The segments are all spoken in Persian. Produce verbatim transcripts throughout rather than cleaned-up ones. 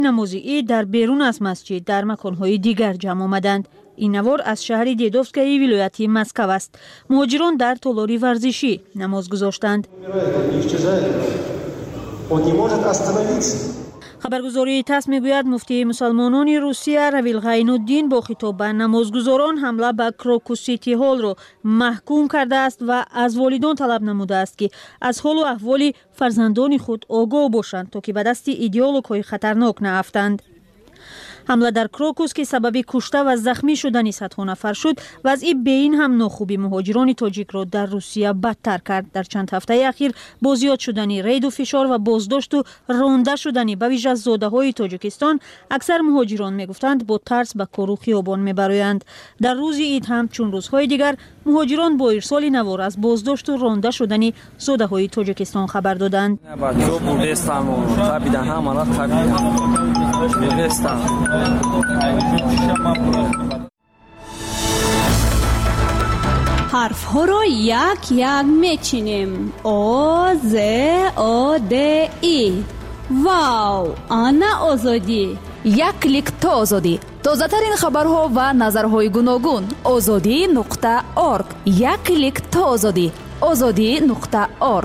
نمازی در بیرون از مسجد در مکان‌های دیگر جمع آمدند. این نوار از شهر دیدوفسکای ولایت مسکو است. مهاجران در تالاری ورزشی نماز گذاشتند. خبرگزاری تاس میگوید مفتی مسلمانان روسیه رویل غین‌الدین با خطاب به نمازگزاران حمله به کروکوس سیتی هال را محکوم کرده است و از والدان طلب نموده است که از حال و احوال فرزندان خود آگاه باشند تا که به دست ایدئولوژهای خطرناک نیفتند. حمله در کروکوس که سبب کشته و زخمی شدن صدها نفر شد، وضع بین هم ناخوبی مهاجران تاجیک را در روسیه بدتر کرد. در چند هفته اخیر با زیاد شدن رید و فشار و بازداشت و رانده شدن به ویژه زاده‌های تاجیکستان، اکثر مهاجران میگفتند با ترس به کار و خیابان میبرویند. در روز عید هم چون روزهای دیگر مهاجران با ارسال نوار از بازداشت و رانده شدن زاده‌های تاجیکستان خبر دادند. حرف ها را یک یک میچینیم. آ ز آ د ای. واو، آنا آزادی. یک کلیک تا آزادی. تازه ترین خبرها و نظرهای گوناگون. آزادی نقطه اورگ. یک کلیک تا آزادی. آزادی نقطه اورگ.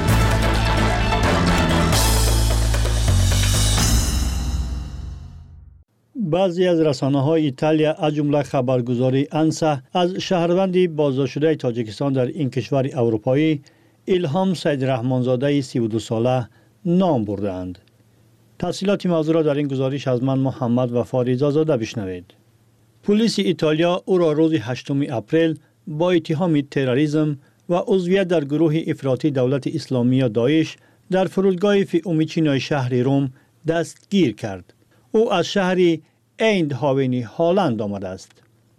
بعضی از رسانه‌های ایتالیا از جمله خبرگزاری انسا از شهروند بازداشت شده تاجیکستان در این کشور اروپایی الهام سید رحمانزاده سی و دو ساله نام بردند. تفصیلات موضوع را در این گزارش از من محمد و فاریزا زاده بشنوید. پلیس ایتالیا او را روز هشتم اپریل با اتهام تروریسم و عضویت در گروه افراطی دولت اسلامی داعش در فرودگاه فیومیچینو شهر روم دستگیر کرد. او از شهر ایندهاون هلند آمده است.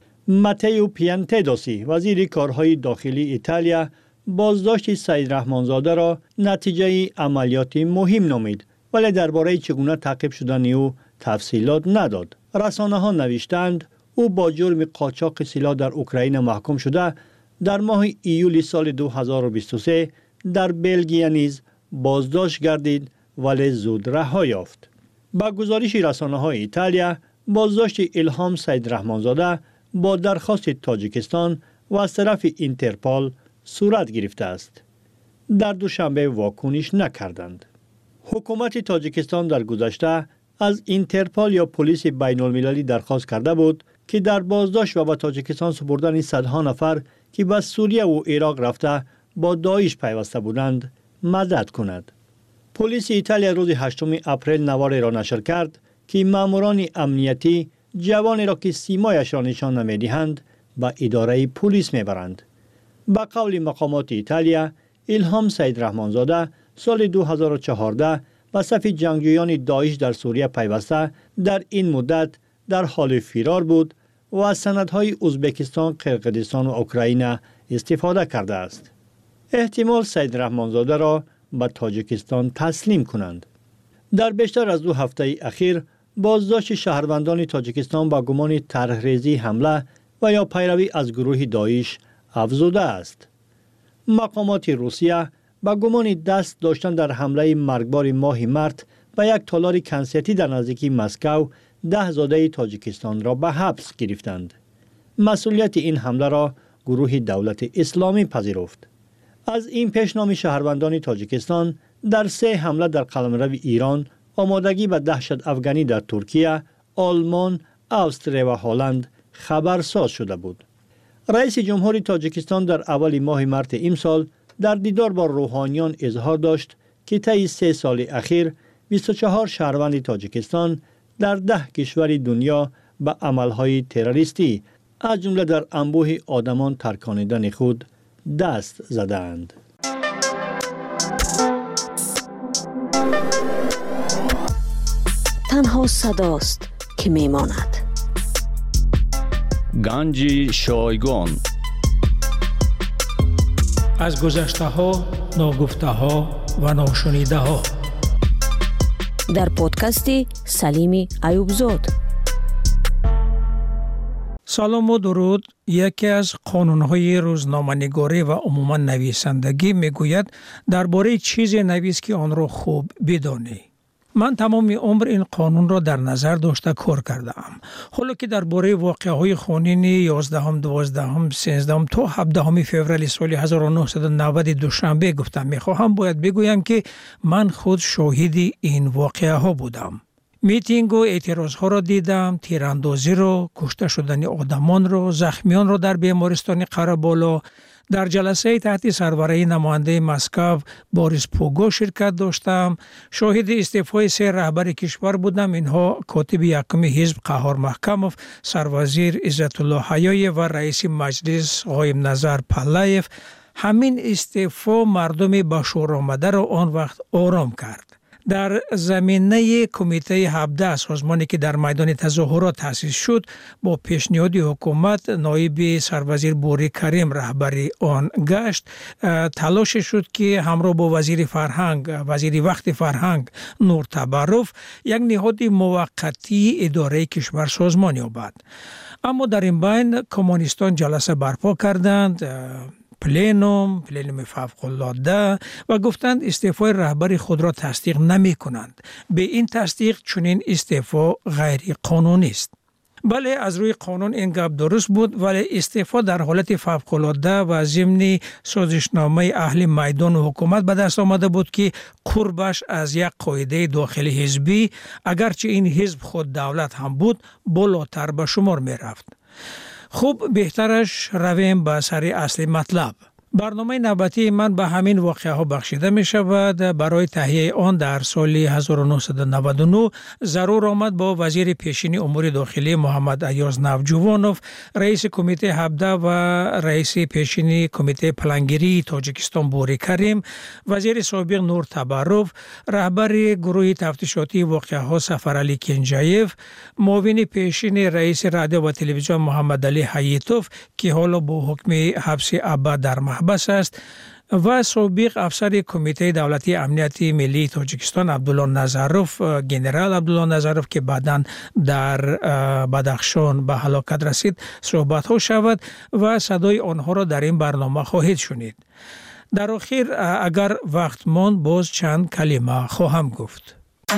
ماتئو پیانتدوسی وزیر کارهای داخلی ایتالیا بازداشت سید رحمانزاده را نتیجه عملیات مهم نامید، ولی درباره چگونه تعقیب شدن او تفصیلات نداد. رسانه ها نوشتند او با جرم قاچاق سلاح در اوکراین محکوم شده در ماه ایول سال دو هزار و بیست و سه در بلژیک نیز بازداشت گردید ولی زود رها یافت. با گزارش رسانه های ایتالیا، بازداشت الهام سید رحمانزاده با درخواست تاجیکستان و از طرف اینترپول صورت گرفته است. در دوشنبه واکنش نکردند. حکومت تاجیکستان در گذشته از اینترپول یا پلیس بین المللی درخواست کرده بود که در بازداشت و به تاجیکستان سپردن صدها نفر که به سوریه و عراق رفته با داعش پیوسته بودند مدد کند. پلیس ایتالیا روز هشتم اپریل نواری را نشر کرد که ماموران امنیتی جوانی را که سیمایش را نشان نمیدهند به اداره پلیس میبرند. با قول مقامات ایتالیا، الهام سید رحمانزاده سال دو هزار و چهارده به صف جنگجویان داعش در سوریه پیوسته در این مدت در حال فرار بود و از سندهای ازبکستان، قرقیزستان و اوکراین استفاده کرده است. احتمال سید رحمانزاده را به تاجیکستان تسلیم کنند. در بیشتر از دو هفته اخیر بازداشت شهروندان تاجیکستان با گمان طرح‌ریزی حمله و یا پیروی از گروه داعش افزوده است. مقامات روسیه با گمان دست داشتن در حمله مرگبار ماه مارت به یک تالار کنسرتی در نزدیکی مسکو ده زاده تاجیکستان را به حبس گرفتند. مسئولیت این حمله را گروه دولت اسلامی پذیرفت. از این پیشنام شهروندان تاجیکستان در سه حمله در قلمرو ایران، آمادگی به دهشت افغانی در ترکیه، آلمان، استرالیا و هلند خبرساز شده بود. رئیس جمهور تاجیکستان در اول ماه مارت امسال در دیدار با روحانیان اظهار داشت که طی سه سال اخیر بیست و چهار شهروند تاجیکستان در ده کشور دنیا به عملهای تروریستی از جمله در انبوه آدمان ترکاندن خود دست زدند. تنها صداست که میماند. گنج شایگان از گذشته ها، ناگفته ها و ناشنیده ها در پادکست سلیم ایوبزاد. سلام و درود. یکی از قانون‌های روزنامه‌نگاری و عموما نویسندگی میگوید درباره چیزی نویس که آن را خوب بدانی. من تمام عمر این قانون را در نظر داشته کار کردم. حالا که درباره واقعه‌های خونین یازدهم، دوازدهم، سیزدهم تا هفدهم فوریه سال هزار و نهصد و نود دوشنبه گفتم میخواهم باید بگویم که من خود شاهد این واقعه ها بودم. میتینگ و اعتراض ها را دیدم، تیراندازی را، کشته شدن آدمان را، زخمیان را در بیمارستان قره‌بالا. در جلسه تحت سربرای نماینده مسکو بوریس پوگو شرکت داشتم. شاهد استعفای سه رهبر کشور بودم. اینها کاتب یکم حزب قهار محکموف، سروزیر عزت الله حیای و رئیس مجلس قایم نظر پلایف. همین استعفا مردم به شور آمده را آن وقت آرام کرد. در زمینه کمیته هفده سازمانی که در میدان تظاهرات تأسیس شد، با پیشنهاد حکومت نایب سروزیر بوری کریم رهبری آن گشت. تلاش شد که همراه با وزیر فرهنگ وزیر وقت فرهنگ نور تبروف یک نهاد موقتی اداره کشور سازمان یابد. اما در این بین کمونیستان جلسه برپا کردند، پلینوم، پلینوم فوق‌العاده، و گفتند استعفای رهبر خود را تصدیق نمی کنند. به این تصدیق چنین استعفا غیر قانونی است. بله، از روی قانون این گپ درست بود، ولی استعفا در حالت فوق‌العاده و ضمن سازشنامه اهل میدان و حکومت به دست آمده بود که قربش از یک قاعده داخلی حزبی، اگرچه این حزب خود دولت هم بود، بالاتر به شمار می رفت. خوب، بهترش رویم به سر اصل مطلب. برنامه نوبتی من به همین واقعه ها بخشیده می شود. برای تهیه آن در سال هزار و نهصد و نود و نه ضرور آمد با وزیر پیشین امور داخلی محمد ایاز نوجوانوف، رئیس کمیته هفده و رئیس پیشین کمیته پلانگیری تاجیکستان بوری کریم، وزیر سابق نور تبروف، رهبر گروه تفتیشاتی واقعه ها سفرعلی کنجایف، معاون پیشین رئیس رادیو و تلویزیون محمد علی حییتوف که حالا با حکم حبس ابد در بس است، و سابق افسر کمیته دولتی امنیت ملی تاجیکستان عبدالله نظروف، گنرال عبدالله نظروف که بعداً در بدخشان به هلاکت رسید صحبت ها شود و صدای آنها را در این برنامه خواهید شنید. در آخر اگر وقت ماند باز چند کلمه خواهم گفت.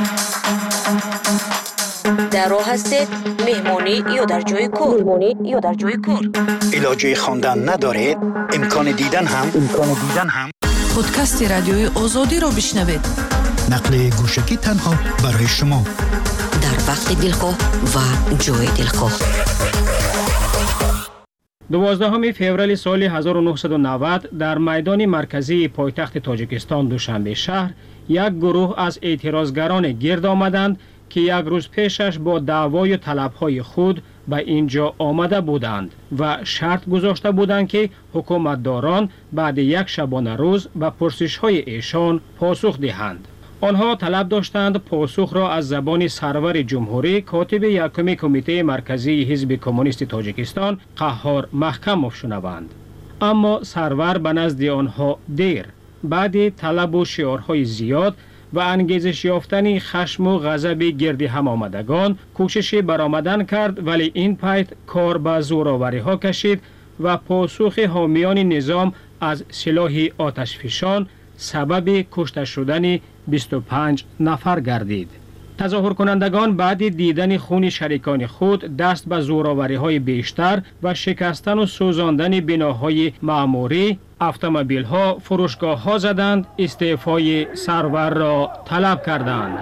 در راه هستید، مهمانی یا در جای کار؟ مهمانی یا در جای کار؟ علاجه خواندن ندارید؟ امکان دیدن هم امکان دیدن هم پادکست رادیوی آزادی را بشنوید. نقل گوشکی تنها برای شما در وقت دلخواه و جای دلخواه. دوازدهم فوریه سال هزار و نهصد و نود در میدان مرکزی پایتخت تاجیکستان دوشنبه شهر یک گروه از اعتراضگران گرد آمدند که یک روز پیشش با دعوای و طلبهای خود به اینجا آمده بودند و شرط گذاشته بودند که حکومتداران بعد یک شبانه روز به پرسش‌های ایشان پاسخ دهند. آنها طلب داشتند پاسخ را از زبان سرور جمهوری کاتب یکم کمیته مرکزی حزب کمونیست تاجیکستان قهار محکموف شنوند. اما سرور به نزد آنها دیر، بعد طلب و شعارهای زیاد و انگیزش یافتن خشم و غضب گرد هم آمدگان کوشش برآمدن کرد، ولی این پایت کار به زورآوری ها کشید و پاسخ حامیان نظام از سلاح آتشفشان سبب کشته شدن بیست و پنج نفر گردید. تظاهر کنندگان بعد دیدن خون شریکان خود دست به زورآوری های بیشتر و شکستن و سوزاندن بناهای معموری، اتومبیل ها، فروشگاه ها زدند، استعفای سرور را طلب کردند.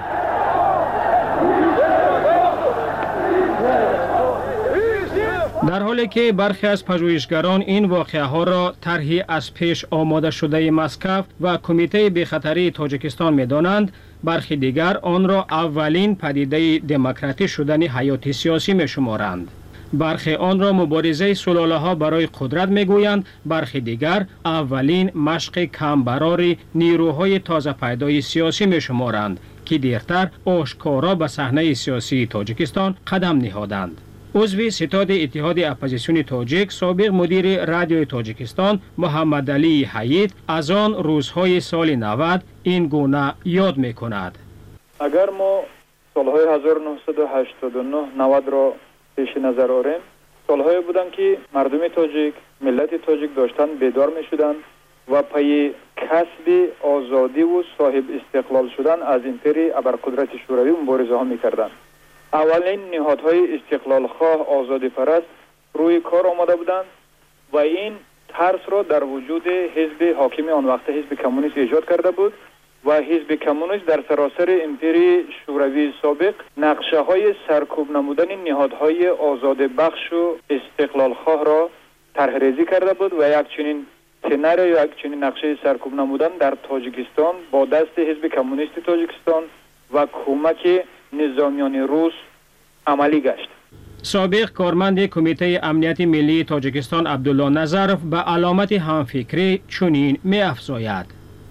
در حالی که برخی از پژوهشگران این واقعه ها را طرحی از پیش آماده شده مسکو و کمیته بی‌خطری تاجیکستان می‌دانند، برخی دیگر آن را اولین پدیده دموکراتی شدن حیات سیاسی می‌شمارند. برخی آن را مبارزه سلاله ها برای قدرت میگویند، برخی دیگر اولین مشق کمبرار نیروهای تازه پیدای سیاسی میشمارند که دیرتر آشکارا به صحنه سیاسی تاجیکستان قدم نهادند. عضو ستاد اتحاد اپوزیسیون تاجیک، سابق مدیر رادیوی تاجیکستان محمد علی حیید از آن روزهای سال نود این گونه یاد میکند. اگر ما سالهای هزار و نهصد و هشتاد و نه نود را پیش نظر آوریم، سالهایی بودند که مردم تاجیک، ملت تاجیک داشتن بیدار می شدند و پی کسب آزادی و صاحب استقلال شدن از امپری ابرقدرت شوروی مبارزه ها میکردند. اولین نهادهای استقلال خواه آزادی پرست روی کار آمده بودند و این ترس را در وجود حزب حاکم آن وقت حزب کمونیست ایجاد کرده بود و حزب کمونیست در سراسر امپری شوروی سابق نقشه های سرکوب نمودن نهادهای آزاد بخش و استقلال خواه را طرح ریزی کرده بود و یک چنین سناریو یا یک چنین نقشه سرکوب نمودن در تاجیکستان با دست حزب کمونیست تاجیکستان و کمک نظامیان روس عملی گشت. سابق کارمند کمیته امنیت ملی تاجیکستان عبدالله نظرف به علامت همفکری چنین می افزاید: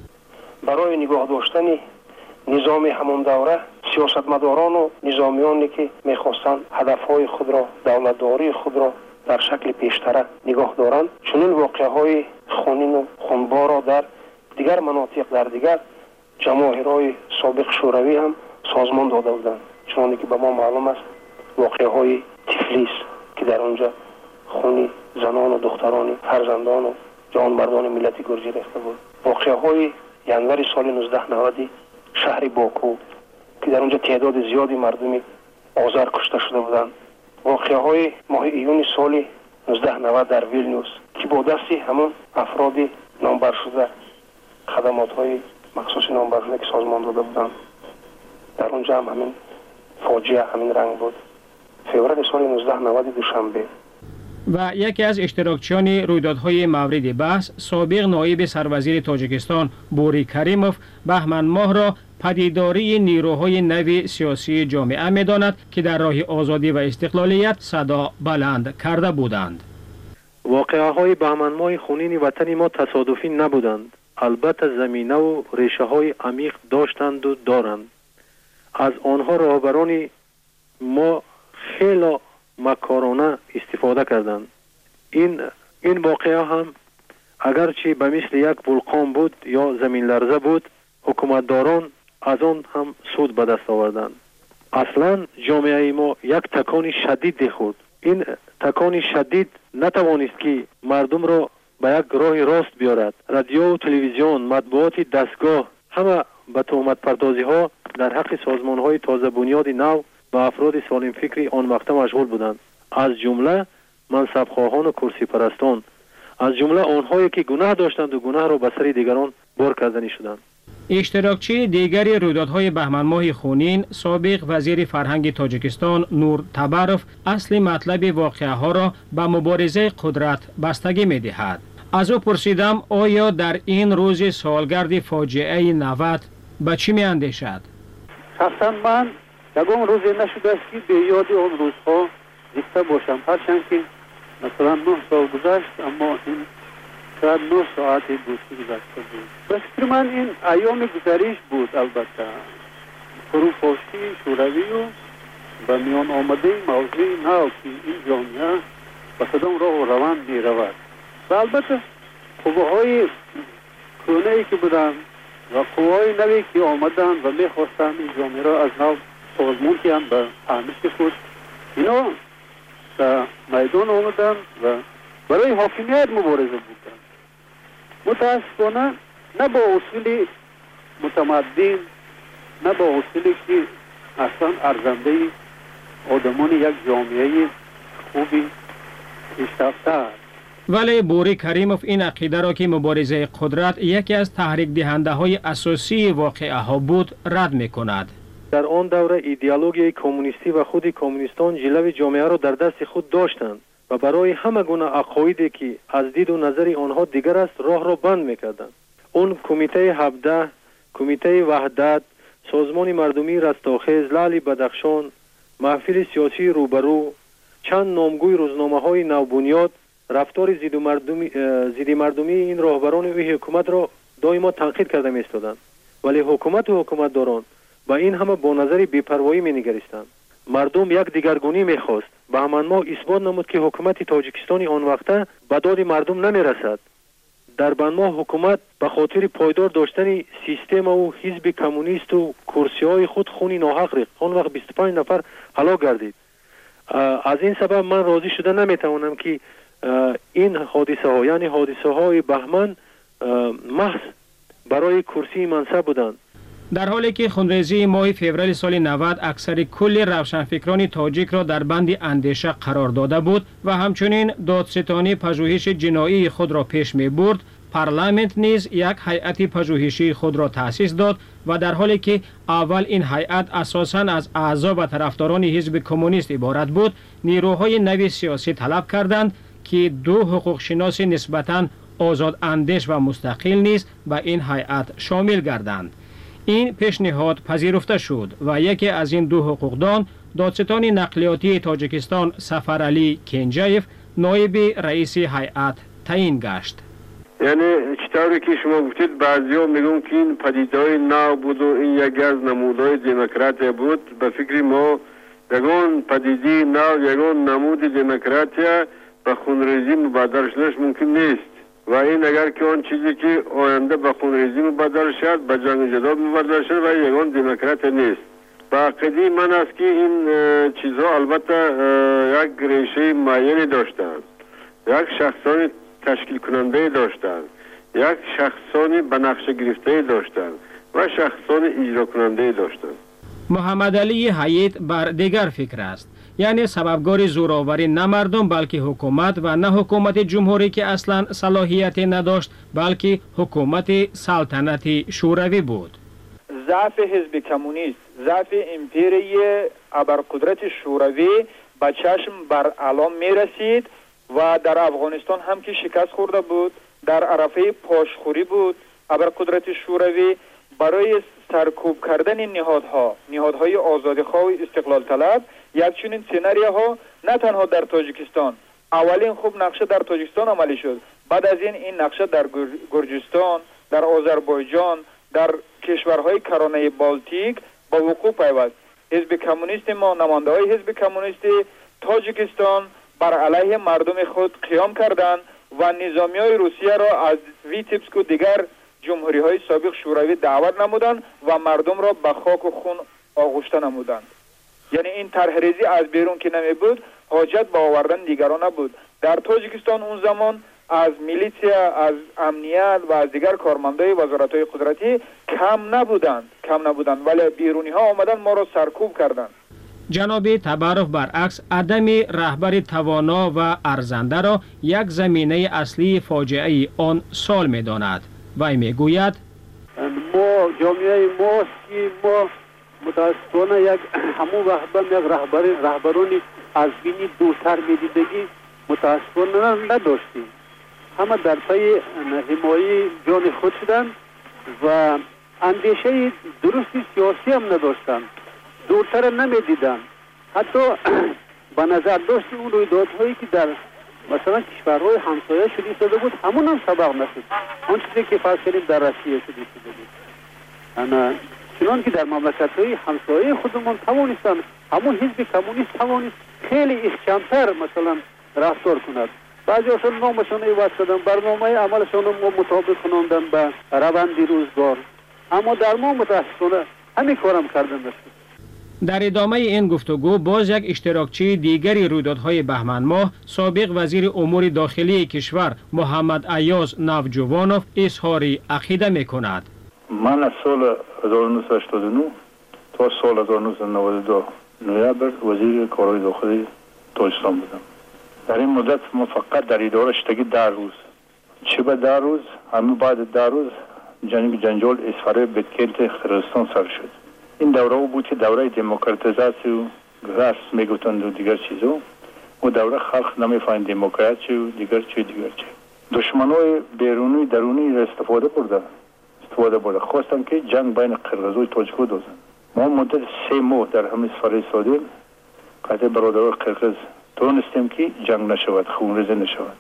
برای نگاه داشتن نظام همون دوره سیاستمداران و نظامیانی که میخواستند هدفهای خود را، دولتداری خود را در شکل پیشتره نگاه دارند، چنین واقعهای خونین و خونبار را در دیگر مناطق در دیگر جماهیرهای سابق شوروی هم سازمان داده بودند. چون که به ما معلوم است واقعهای تفلیس که در آنجا خونی زنان و دختران فرزندان و جانبردان ملت گرجی ریخته بود. واقعهای ینور سال نوزده نود شهر باکو که در آنجا تعداد زیادی مردم آذر کشته شده بودند. واقعهای ماه ایون سال نوزده نود در ویلنیوس که با دستی همون افراد نامبر شده خدمات‌های مخصوص نامبر شده که سازمان داده بودند، در اونجا هم همین فاجعه همین رنگ بود. فوریه سال نوزده نود دوشنبه. و یکی از اشتراکچیان رویدادهای مورد بحث سابق نایب سروزیر تاجیکستان بوری کریموف بهمن ماه را پدیداری نیروهای نو سیاسی جامعه می‌داند که در راه آزادی و استقلالیت صدا بلند کرده بودند. واقعه‌های بهمن ماه خونین وطن ما تصادفی نبودند. البته زمینه و ریشه های عمیق داشتند و دارند. از آنها رهبران ما خیلی مکارانه استفاده کردند. این این واقعه هم اگرچه به مثل یک ولکان بود یا زمین لرزه بود، حکومتداران از آن هم سود به دست آوردند. اصلا جامعه ما یک تکان شدید خورد. این تکان شدید نتوانست که مردم را به یک راه راست بیارد. رادیو و تلویزیون، مطبوعات دستگاه همه به تهمت پردازی ها در حق سازمان های تازه بنیاد نو و افراد سالم فکری آن وقت مشغول بودند، از جمله منصب خواهان و کرسی پرستان، از جمله آنهایی که گناه داشتند و گناه را به سر دیگران بار کردنی شدند. اشتراکچی دیگری رویدادهای بهمن ماه خونین سابق وزیر فرهنگ تاجیکستان نور تبروف اصل مطلب واقعه ها را به مبارزه قدرت بستگی می دهد. از او پرسیدم آیا در این روز سالگرد فاجعه نود به چی می اندیشد؟ شخصا من یکم روزی نشده است که به یاد آن روزها زنده باشم، هرچند که مثلا نه سال گذشت، اما این شاید نه ساعت بود که گذشته بود. به فکر من این ایام گذریش بود. البته فروپاشی شوروی و به میان آمده موضوع نو که این جامعه به کدام راه و روان می رود و البته قوه‌های کهنه‌ای که بودند و قوه‌های نوی که آمدند و می خواستند این جامعه را از نو سازمان کنند به فهمش خود، اینا به میدان آمدند و برای حاکمیت مبارزه بودند. متاسفانه نه با اصول متمدن، نه با اصولی که اصلا ارزنده آدمان یک جامعه خوبی پیشرفته است. ولی بوری کریموف این عقیده را که مبارزه قدرت یکی از تحریک دهنده های اساسی واقعه ها بود رد می کند. در آن دوره ایدئولوژی کمونیستی و خود کمونیستان جلو جامعه را در دست خود داشتند و برای همه گونه عقایدی که از دید و نظر آنها دیگر است راه را بند می‌کردند. اون کمیته هفده، کمیته وحدت، سازمان مردمی رستاخیز، لعل بدخشان، محفل سیاسی روبرو، چند نامگوی روزنامه‌های نوبنیاد رفتار ضد مردمی ضد مردمی این راهبران و حکومت را دائما تنقید کرده می‌ایستادند. ولی حکومت و حکومتداران با این همه با نظر بی‌پروایی می‌نگریستند. مردم یک دیگرگونی می‌خواست. بهمن ماه اثبات نمود که حکومت تاجیکستان آن وقته به داد مردم نمی‌رسد. در بهمن ماه حکومت به خاطر پایدار داشتن سیستم و حزب کمونیست و کرسی‌های خود خونی ناحق ریخت. آن وقت بیست و پنج نفر هلاک گردید. از این سبب من راضی شده نمی‌توانم که این حادثه ها یعنی حادثه های بهمن محض برای کرسی منصب بودند. در حالی که خونریزی ماه فوریه سال نود اکثر کل روشنفکران تاجیک را در بند اندیشه قرار داده بود و همچنین دادستانی پژوهش جنایی خود را پیش می برد، پارلمانت نیز یک هیئت پژوهشی خود را تأسیس داد و در حالی که اول این هیئت اساساً از اعضا و طرفداران حزب کمونیست عبارت بود، نیروهای نوی سیاسی طلب کردند که دو حقوق شناس نسبتاً آزاد اندیش و مستقل نیز به این هیئت شامل گردند. این پیشنهاد پذیرفته شد و یکی از این دو حقوقدان، دادستان نقلیاتی تاجیکستان سفرعلی کنجایف، نایب رئیس هیئت تعیین گشت. یعنی چطوری که شما گفتید بعضی‌ها میگن که این پدیده‌های نو بود و این یکی از نمودهای دموکراسی بود. به فکر ما یگان پدیده نو، یگان نمود دموکراسی به خونریزی مبادر شدنش ممکن نیست و این اگر که آن چیزی که آینده به خونریزی مبادر شد به جنگ جدال مبادر شد و یگان دموکراسی نیست. با عقیده من است که این چیزها البته یک ریشه معینی داشتند، یک شخصان تشکیل کننده داشتند، یک شخصانی به نقشه گرفته داشتند و شخصان اجرا کننده داشتند. محمد علی حیات بر دیگر فکر است، یعنی سببگار زوراوری نه مردم بلکه حکومت و نه حکومت جمهوری که اصلا صلاحیت نداشت بلکه حکومت سلطنتی شوروی بود. ضعف حزب کمونیست، ضعف امپیری ابرقدرت شوروی به چشم بر علام می رسید و در افغانستان هم که شکست خورده بود، در عرفه پاشخوری بود. ابرقدرت شوروی برای سرکوب کردن نهادها، نهادهای آزادیخواه و استقلال طلب، یک چنین سناریوها نه تنها در تاجیکستان، اولین خوب نقشه در تاجیکستان عملی شد، بعد از این این نقشه در گرجستان، در آذربایجان، در کشورهای کرانه بالتیک با وقوع پیوست. حزب کمونیست ما، نماینده های حزب کمونیست تاجیکستان بر علیه مردم خود قیام کردند و نظامی های روسیه را از ویتیبسک و دیگر جمهوری های سابق شوروی دعوت نمودند و مردم را به خاک و خون آغشته نمودند. یعنی این طرحریزی از بیرون که نمی بود، حاجت به آوردن دیگران نبود. در تاجیکستان اون زمان از میلیسیا، از امنیت و از دیگر کارمندای وزارت‌های قدرتی کم نبودند کم نبودند ولی بیرونی ها آمدن ما را سرکوب کردند. جناب تبارف برعکس عدم رهبر توانا و ارزنده را یک زمینه اصلی فاجعه آن سال می داند. وی می گوید ما جامعه ما که ما متاسفانه یک همون وقت یک رهبر رهبرانی از بینی دوتر می دیدگی متاسفانه نداشتیم. همه در پی حمایت جان خود شدند و اندیشه درستی سیاسی هم نداشتند، دورتر نمی دیدن. حتی به نظر داشت اون رویدادهایی که در مثلا کشورهای همسایه شده شده بود همون هم سبق نشد. آن چیزی که فرض کردیم در روسیه شده شده بود. انا چنان که در مملکت‌های همسایه خودمون توانستن همون حزب کمونیست توانست خیلی احکام‌تر مثلا رفتار کند. بعضی هاشون نامشون عوض کردن، برنامه عملشون رو مطابق کناندن به روند روزگار، اما در ما متاسفانه همین کارم کردن نشد. در ادامه این گفتگو باز یک اشتراکچی دیگری رویدادهای بهمن ماه، سابق وزیر امور داخلی کشور محمد ایاز نوجوانوف اظهار عقیده می‌کند. من از سال هزار و نهصد و هشتاد و نه تا سال هزار و نهصد و نود و دو نوامبر وزیر کارهای داخلی تاجیکستان بودم. در این مدت ما فقط در اداره شدگی ده روز، چه به ده روز، همین بعد ده روز جنگ جنجال اسفاره بدکلت خرستان سر شد. این دوره بود که دوره دموکراتیزاسی و راست میگفتند و دیگر چیزا، و دوره خلق نمیفهمید دموکراسی و دیگر چی دیگر چی. دشمنای بیرونی درونی را استفاده برده استفاده برده خواستن که جنگ بین قرقیز و تاجیک دوزن. ما مدت سه ماه در همین سفر سادیم قطع برادران قرقیز تونستیم که جنگ نشود، خونریزی نشود.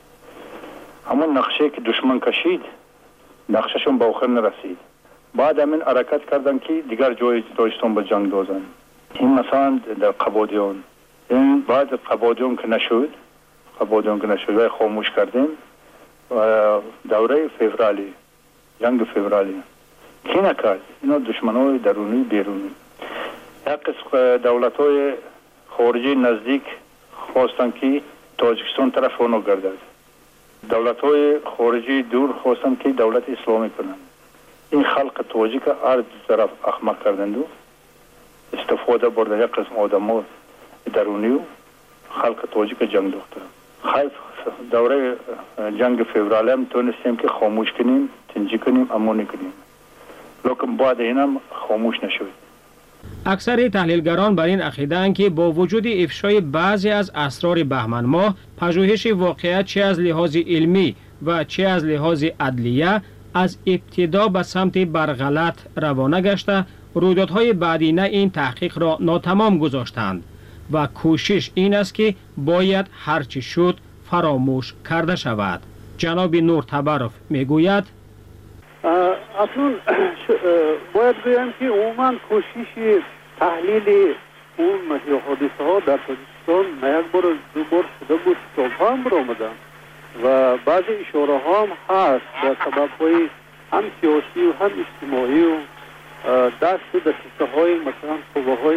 اما نقشه که دشمن کشید نقشهشون به آخر نرسید. بعد همین حرکت کردن که دیگر جای تاجیکستان به جنگ دوزن. این مثلا در قبادیان، این بعد قبادیان که نشد قبادیان که نشد و خاموش کردیم و دوره فوریه، جنگ فوریه کی نکرد؟ اینا دشمنای درونی بیرونی. یک قسم دولت‌های خارجی نزدیک خواستن که تاجیکستان طرف اونو گردد. دولت های خارجی دور خواستن که دولت اسلامی کنند. این خلق تاجیک هر دو طرف احمق کردند و استفاده بردن یک قسم آدم ها درونی و خلق تاجیک جنگ داخته. خیف دوره جنگ فوریه هم تونستیم که خاموش کنیم، تنجی کنیم، اما نکنیم. لیکن بعد این هم خاموش نشد. اکثر تحلیلگران بر این عقیده‌اند که با وجود افشای بعضی از اسرار بهمن ماه، پژوهش واقعیت چه از لحاظ علمی و چه از لحاظ عدلیه از ابتدا به سمت برغلط روانه گشته، رویدادهای بعدینه این تحقیق را ناتمام گذاشتند و کوشش این است که باید هرچی شد فراموش کرده شود. جناب نور تبرف میگوید اصلا باید بگم که عموما کوشش تحلیل اون حادثه ها در تاجیکستان نه یک بار دو بار شده بود، کتاب هم برآمدن و بعضی اشاره ها هم هست به سبب های هم سیاسی و هم اجتماعی و دست و دسته های مثلا قوه های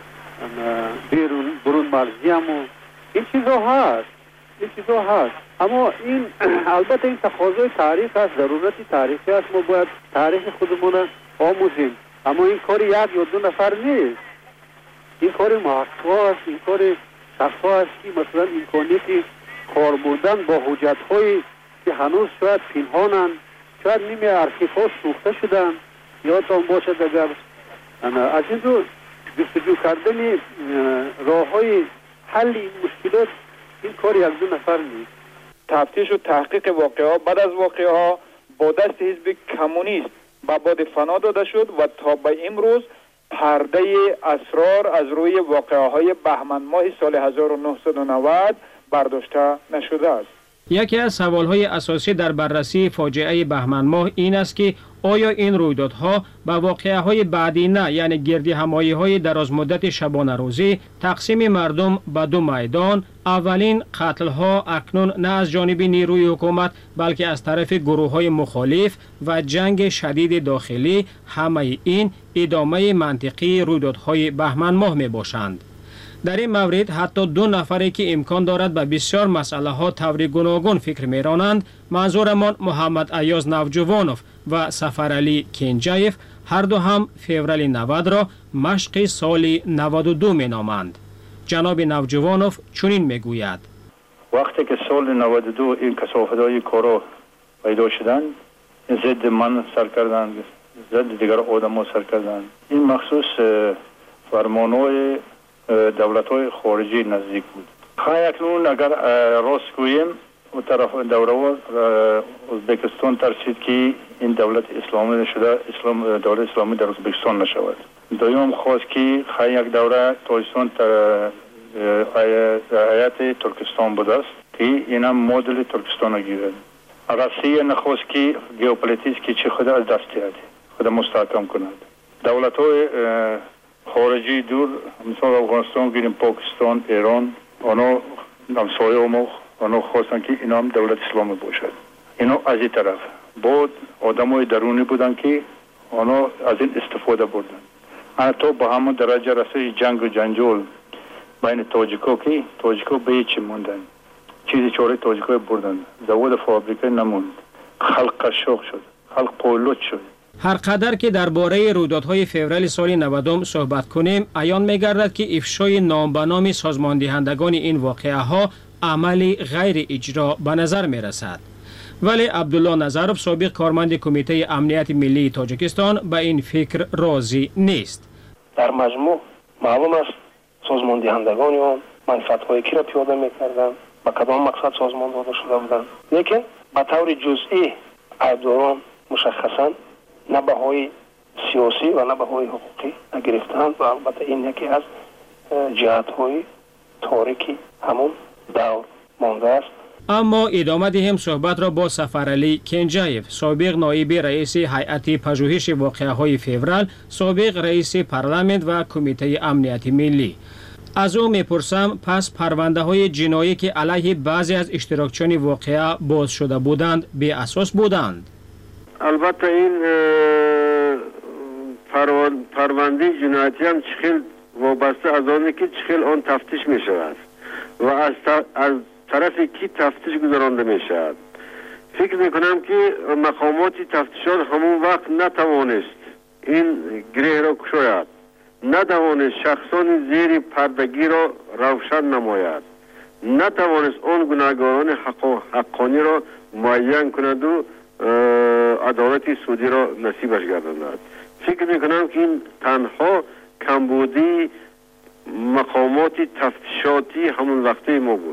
برون مرزی هم و این چیزا هست این چیزا هست اما این البته این تقاضای تاریخ است، ضرورت تاریخی است. ما باید تاریخ خودمون آموزیم، اما این کار یک یا دو نفر نیست، این کار محقق است، این کار شخصا است که مثلا امکانیت کار بردن با حجت هایی که هنوز شاید پنهانند، شاید نیمه ارشیف ها سوخته شدن. یادتان باشد اگر از این رو جستجو کردن راه های حل این مشکلات این کار یک دو نفر نیست. تفتیش و تحقیق واقعه ها بعد از واقعه ها با دست حزب کمونیست به باد فنا داده شد و تا به امروز پرده اسرار از روی واقعه های بهمن ماه سال هزار و نهصد و نود برداشته نشده است. یکی از سوالهای اساسی در بررسی فاجعه بهمن ماه این است که آیا این رویدادها به واقعه‌های بعدی نه، یعنی گردی همایی‌های درازمدت شبانه روزی، تقسیم مردم به دو میدان، اولین قتل‌ها اکنون نه از جانب نیروی حکومت بلکه از طرف گروه‌های مخالف و جنگ شدید داخلی، همه این ادامه منطقی رویدادهای بهمن ماه میباشند. در این مورد حتی دو نفری که امکان دارد به بسیار مسئله ها طور گوناگون فکر میرانند، منظورمان محمد ایاز نوجوانوف و سفرعلی کنجایف، هر دو هم فوریه نود را مشق سال نود و دو می نامند. جناب نوجوانوف چنین میگوید: وقتی که سال نود و دو این کثافت‌های کارا پیدا شدند، ضد من سر کردند، ضد دیگر آدم سر کردند. این مخصوص فرمانهای دولت های خارجی نزدیک بود. خواهی اکنون اگر راست گوییم و طرف دوره ازبکستان ترسید که این دولت اسلامی شده، اسلام دولت اسلامی در ازبکستان نشود. دویم خواست که خواهی یک دوره تاجیکستان هیئت ترکستان بود است که این هم مدل ترکستان گیرد. روسیه نخواست که ژئوپلیتیک که چه خود از دست دهد، خود مستحکم کند. دولت های خارجی دور مثلا افغانستان گیریم، پاکستان، ایران، آنها همسایه ما آنها خواستن که اینا هم دولت اسلامی باشد. اینا از این طرف بود آدمای درونی بودن که آنها از این استفاده بردن. حتی با همون درجه رسید جنگ و جنجال بین تاجیکا که تاجیکا به هیچ موندن، چیزی چاره تاجیکا بردن، زواد فابریکه نموند، خلق قشاق شد، خلق پولوت شد. هر قدر که درباره رویدادهای فوریه سال نود صحبت کنیم، عیان می‌گردد که افشای نام به نام سازماندهندگان این واقعه ها عملی غیر اجرا به نظر می‌رسد. ولی عبدالله نظروف، سابق کارمند کمیته امنیت ملی تاجیکستان، به این فکر راضی نیست. در مجموع معلوم است سازماندهندگان آن منفعت‌های کی را پیاده می‌کردند، با کدام مقصد سازمان داده شده بودند، لیکن به طور جزئی عیبداران مشخصاً نه بهای سیاسی و نه بهای حقوقی نگرفتند و البته این یکی از جهت‌های تاریکی همون دور مانده است. اما ادامه دهیم صحبت را با سفرعلی کنجایف، سابق نایب رئیس هیئت پژوهش واقعه‌های فوریه، سابق رئیس پارلمان و کمیته امنیت ملی. از او میپرسم پس پرونده های جنایی که علیه بعضی از اشتراکچیان واقعه باز شده بودند به اساس بودند؟ البته این پرونده جنایتی هم چخیل وابسته از آنه که چخیل آن تفتیش می شود و از, از طرف کی تفتیش گذرانده می شود. فکر میکنم که مقامات تفتیشات همون وقت نتوانست این گره را کشاید، نتوانست شخصان زیر پردگی را روشن نماید، نتوانست آن گناهکاران حق حقانی را معین کند و عدالت سودی را نصیبش گرداند. فکر میکنم که این تنها کمبودی مقامات تفتیشاتی همون وقته ما بود.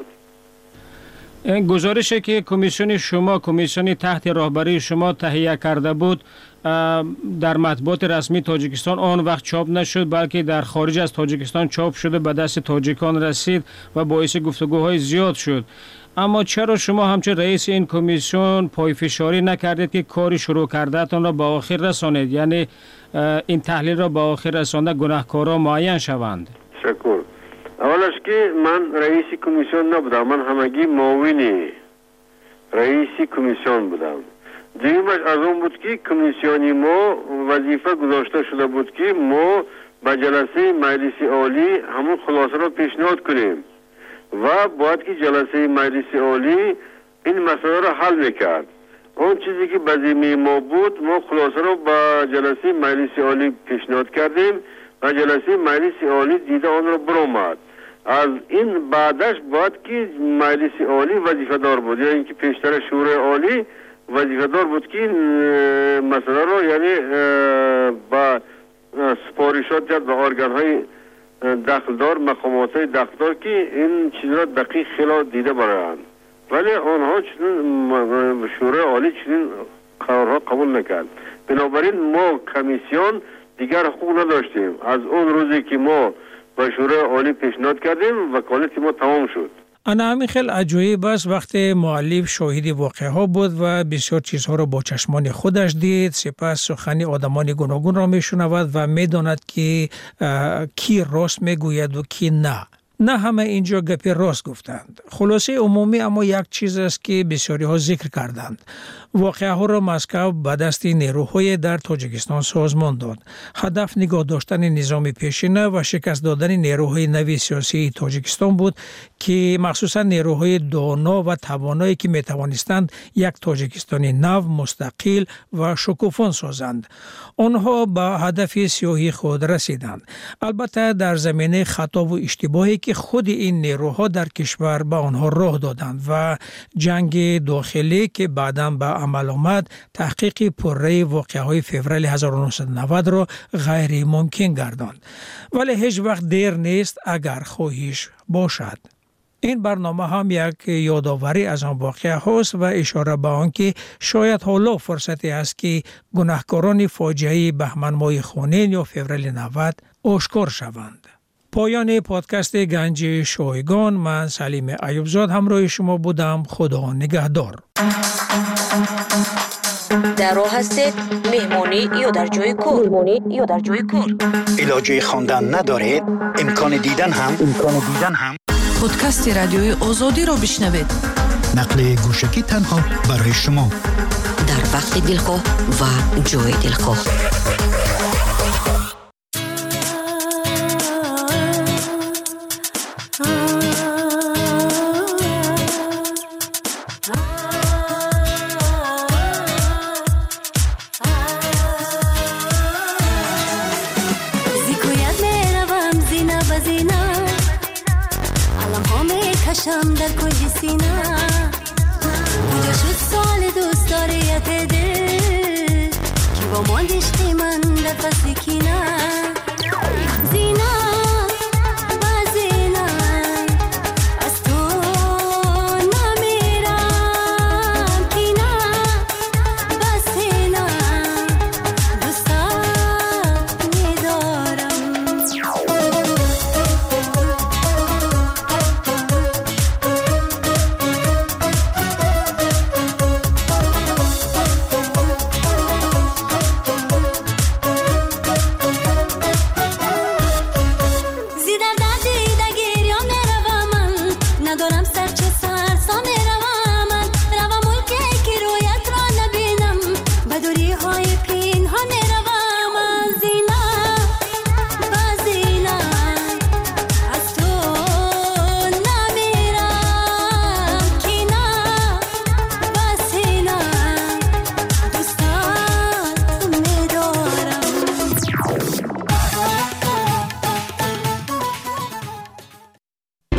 این گزارشی که کمیسیون شما کمیسیون تحت رهبری شما تهیه کرده بود در مطبوعات رسمی تاجیکستان آن وقت چاپ نشد، بلکه در خارج از تاجیکستان چاپ شده به دست تاجیکان رسید و باعث گفتگوهای زیاد شد. اما چرا شما همچون رئیس این کمیسیون پایفشاری نکردید که کاری شروع کردهتان را به آخر رسانید، یعنی این تحلیل را به آخر رسانده گناهکاران معین شوند؟ شکر. اولش که من رئیس کمیسیون نبودم، من همگی معاون رئیس کمیسیون بودم. دیگرش از اون بود که کمیسیونی ما وظیفه گذاشته شده بود که ما به جلسه مجلس عالی همون خلاصه را پیشنهاد کنیم و باید که جلسه مجلس عالی این مسئله را حل میکرد. اون چیزی که به ذمه ما بود ما خلاصه را به جلسه مجلس عالی پیشنهاد کردیم و جلسه مجلس عالی دیده آن را برآمد. از این بعدش باید که مجلس عالی وظیفه دار بود، یا اینکه پیشتر شورای عالی وظیفه دار بود که این مسئله را یعنی با سپارشات کرد به ارگان های دخلدار، مقامات های دخلدار که این چیز را دقیق خیلی دیده برایند، ولی آنها چنین شورای عالی چنین قرارها قبول نکرد. بنابراین ما کمیسیون دیگر حقوق نداشتیم. از اون روزی که ما به شورای عالی پیشنهاد کردیم وکالت ما تمام شد. انا همین خیلی عجایب است وقتی مؤلف شاهد واقعه ها بود و بسیار چیزها را با چشمان خودش دید، سپس سخنی آدمان گوناگون را میشنود و میداند که کی راست میگوید و کی نه. نه همه اینجا گپی راست گفتند. خلاصه عمومی اما یک چیز است که بسیاری ها ذکر کردند. واقعه ها را مسکو به دست نیروهای در تاجیکستان سازمان داد. هدف نگاه داشتن نظام پیشینه و شکست دادن نیروهای نوی سیاسی تاجیکستان بود که مخصوصا نیروهای دانا و توانایی که می توانستند یک تاجیکستانی نو، مستقل و شکوفان سازند. آنها به هدف سیاهی خود رسیدند. البته در زمینه خطا و اشتباهی که خود این نیروها در کشور به آنها راه دادند و جنگ داخلی که بعداً به عمل آمد تحقیق پرره واقعه‌های فوریه هزار و نهصد و نود را غیر ممکن گرداند. ولی هیچ وقت دیر نیست اگر خواهش باشد. این برنامه هم یک یادآوری از آن واقعه هاست و اشاره به آن که شاید حالا فرصتی است که گناهکاران فاجعه بهمن ماه خونین یا فوریه نود آشکار شوند. پایان پادکست گنج شایگان، من سلیم ایوبزاد همراه شما بودم. خدا نگهدار. در راه هستید مهمانی یا در جای کار؟ مهمانی یا در جای کار؟ علاجه خواندن ندارید؟ امکان دیدن هم امکان دیدن هم پادکست رادیوی آزادی رو بشنوید. نقل گوشکی تنها برای شما در وقت دلخواه و جای دلخواه. کشم در کل سینه کجا شد سال دوست داریت دل که با ما دشتی من در فصل کینه